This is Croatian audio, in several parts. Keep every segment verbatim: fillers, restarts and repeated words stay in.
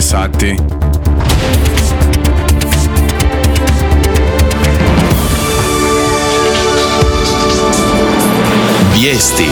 sati. Vijesti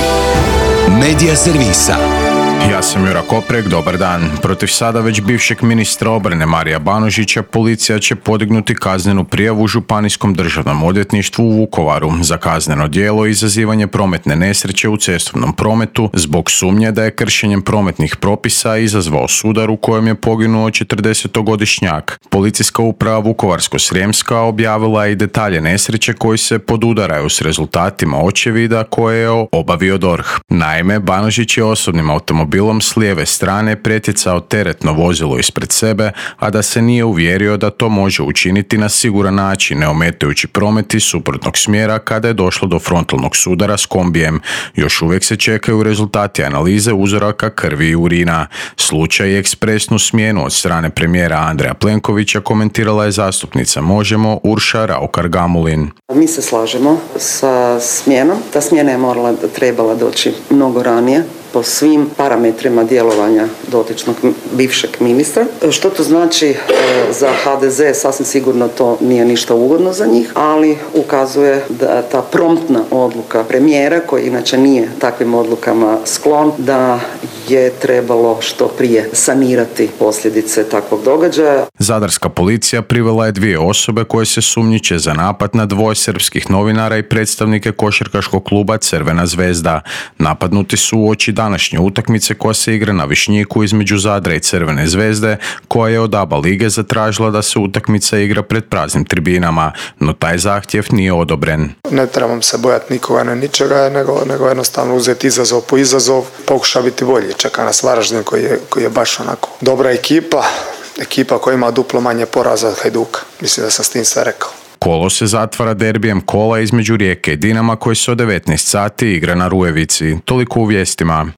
Medija servisa. Ja sam Jura Koprek, dobar dan. Protiv sada već bivšeg ministra obrane Marija Banožića policija će podignuti kaznenu prijavu Županijskom državnom odvjetništvu u Vukovaru za kazneno djelo izazivanje prometne nesreće u cestovnom prometu zbog sumnje da je kršenjem prometnih propisa izazvao sudar u kojem je poginuo četrdesetogodišnjak. Policijska uprava Vukovarsko-srijemska objavila je i detalje nesreće koji se podudaraju s rezultatima očevida koje je obavio D O R H. Naime, Banožić je osobnim automobilom s lijeve strane pretjecao teretno vozilo ispred sebe, a da se nije uvjerio da to može učiniti na siguran način, ne ometajući promet iz suprotnog smjera kada je došlo do frontalnog sudara s kombijem. Još uvijek se čekaju rezultati analize uzoraka krvi i urina. Slučaj i ekspresnu smjenu od strane premijera Andreja Plenkovića komentirala je zastupnica Možemo Urša Raukar-Gamulin. Mi se slažemo sa smjenom. Ta smjena je morala, trebala doći mnogo ranije po svim parametrima djelovanja dotičnog bivšeg ministra. Što to znači za H D Z? Sasvim sigurno to nije ništa ugodno za njih, ali ukazuje da ta promptna odluka premijera, koji inače nije takvim odlukama sklon, da je trebalo što prije sanirati posljedice takvog događaja. Zadarska policija privela je dvije osobe koje se sumnjiče za napad na dvoje srpskih novinara i predstavnike košarkaškog kluba Crvena zvezda. Napadnuti su uoči današnje utakmice koja se igra na Višnjiku između Zadra i Crvene zvezde, koja je od A B A lige zatražila da se utakmica igra pred praznim tribinama, no taj zahtjev nije odobren. Ne trebam se bojati nikoga, ne ničega, nego, nego jednostavno uzeti izazov po izazov, pokuša biti bolji. Čeka nas Varaždin koji je, koji je baš onako dobra ekipa, ekipa koja ima duplo manje poraza od Hajduka. Mislim da sam s tim sve rekao. Kolo se zatvara derbijem kola između Rijeke i Dinama koji se od devetnaest sati igra na Rujevici. Toliko u vijestima.